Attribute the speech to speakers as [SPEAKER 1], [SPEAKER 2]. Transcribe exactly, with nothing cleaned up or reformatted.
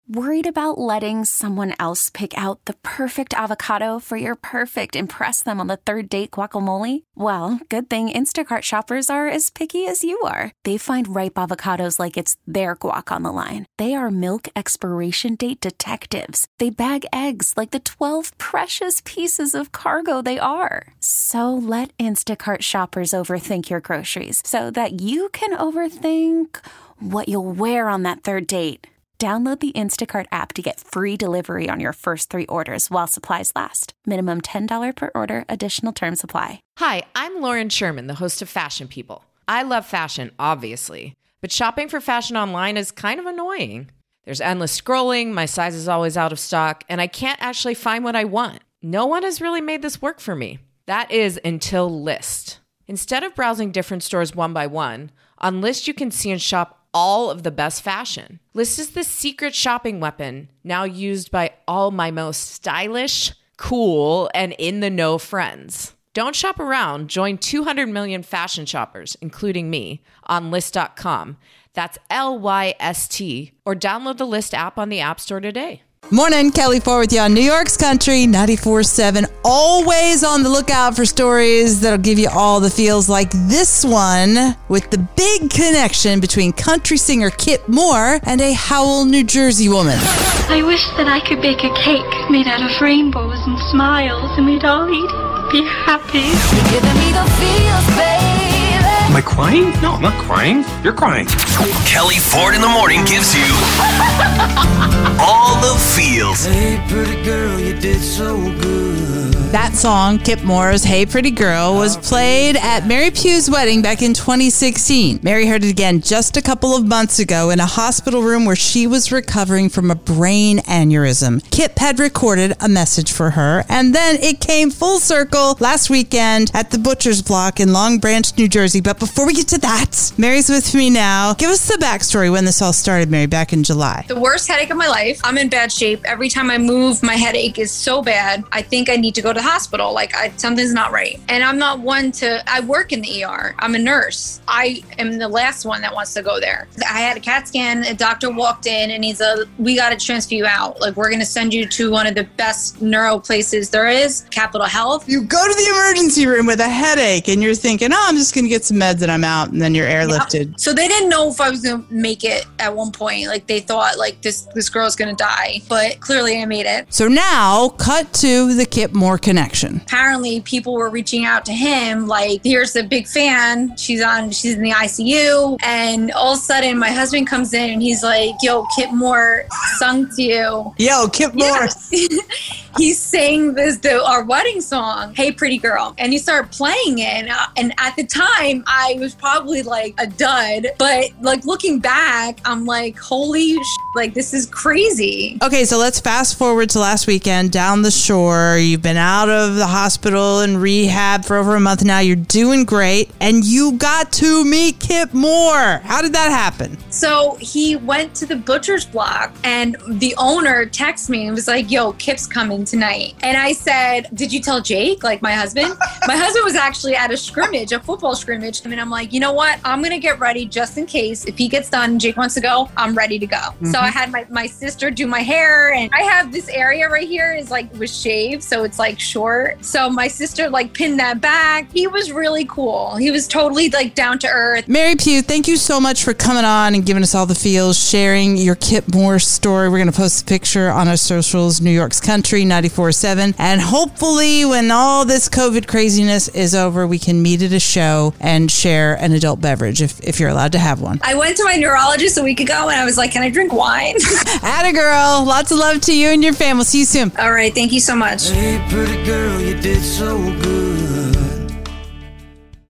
[SPEAKER 1] Worried about letting someone else pick out the perfect avocado for your perfect impress them on the third date guacamole? Well, good thing Instacart shoppers are as picky as you are. They find ripe avocados like it's their guac on the line. They are milk expiration date detectives. They bag eggs like the twelve precious pieces of cargo they are. So let Instacart shoppers overthink your groceries so that you can overthink what you'll wear on that third date. Download the Instacart app to get free delivery on your first three orders while supplies last. Minimum ten dollars per order. Additional terms apply.
[SPEAKER 2] Hi, I'm Lauren Sherman, the host of Fashion People. I love fashion, obviously, but shopping for fashion online is kind of annoying. There's endless scrolling, my size is always out of stock, and I can't actually find what I want. No one has really made this work for me. That is until Lyst. Instead of browsing different stores one by one, on Lyst you can see and shop all of the best fashion. Lyst is the secret shopping weapon now used by all my most stylish, cool, and in-the-know friends. Don't shop around. Join two hundred million fashion shoppers, including me, on Lyst dot com. That's L Y S T. Or download the Lyst app on the App Store today.
[SPEAKER 3] Morning, Kelly Ford with you on New York's Country ninety-four seven. Always on the lookout for stories that'll give you all the feels, like this one with the big connection between country singer Kip Moore and a Howell, New Jersey woman.
[SPEAKER 4] I wish that I could bake a cake made out of rainbows and smiles and we'd all eat it, be happy.
[SPEAKER 5] You're giving me the feels, baby.
[SPEAKER 6] Am I crying? No, I'm not crying. You're crying.
[SPEAKER 7] Kelly Ford in the morning gives you all the feels.
[SPEAKER 8] Hey, pretty girl, you did so good.
[SPEAKER 3] That song, Kip Moore's Hey Pretty Girl, was played at Mary Pugh's wedding back in twenty sixteen. Mary heard it again just a couple of months ago in a hospital room where she was recovering from a brain aneurysm. Kip had recorded a message for her, and then it came full circle last weekend at the Butcher's Block in Long Branch, New Jersey. But before we get to that, Mary's with me now. Give us the backstory when this all started, Mary, back in July.
[SPEAKER 9] The worst headache of my life. I'm in bad shape. Every time I move, my headache is so bad. I think I need to go to the hospital. Like I, something's not right. And I'm not one to, I work in the E R. I'm a nurse. I am the last one that wants to go there. I had a CAT scan. A doctor walked in and he's a, we got to transfer you out. Like we're going to send you to one of the best neuro places there is, Capital Health.
[SPEAKER 3] You go to the emergency room with a headache and you're thinking, oh, I'm just going to get some meds and I'm out. And then you're airlifted.
[SPEAKER 9] Yep. So they didn't know if I was going to make it at one point. Like they thought like this, this girl's going to die, but clearly I made it.
[SPEAKER 3] So now cut to the Kip Moore connection.
[SPEAKER 9] Apparently people were reaching out to him like, here's a big fan. She's on, she's in the I C U. And all of a sudden my husband comes in and he's like, yo, Kip Moore sung to you.
[SPEAKER 3] Yo, Kip Moore.
[SPEAKER 9] Yes. He sang this, the, our wedding song, Hey Pretty Girl. And he started playing it. And, uh, and at the time I was probably like a dud, but like looking back, I'm like, holy sh- like this is crazy.
[SPEAKER 3] Okay, so let's fast forward to last weekend down the shore. You've been out of the hospital and rehab for over a month now. You're doing great. And you got to meet Kip Moore. How did that happen?
[SPEAKER 9] So he went to the Butcher's Block and the owner texted me and was like, yo, Kip's coming tonight. And I said, did you tell Jake, like my husband? My husband was actually at a scrimmage, a football scrimmage. And I'm like, you know what? I'm going to get ready just in case. If he gets done, Jake wants to go, I'm ready to go. Mm-hmm. So I had my, my sister do my hair and I have this area right here is like was shaved. So it's like short. So my sister like pinned that back. He was really cool. He was totally like down to earth.
[SPEAKER 3] Mary Pugh, thank you so much for coming on and giving us all the feels, sharing your Kip Moore story. We're going to post a picture on our socials, New York's Country ninety-four seven. And hopefully when all this COVID craziness is over, we can meet at a show and share an adult beverage if, if you're allowed to have one.
[SPEAKER 9] I went to my neurologist a week ago and I was like, can I drink wine?
[SPEAKER 3] Atta girl. Lots of love to you and your family. See you soon.
[SPEAKER 9] All right. Thank you so much.
[SPEAKER 8] Hey, pretty girl, you did so good.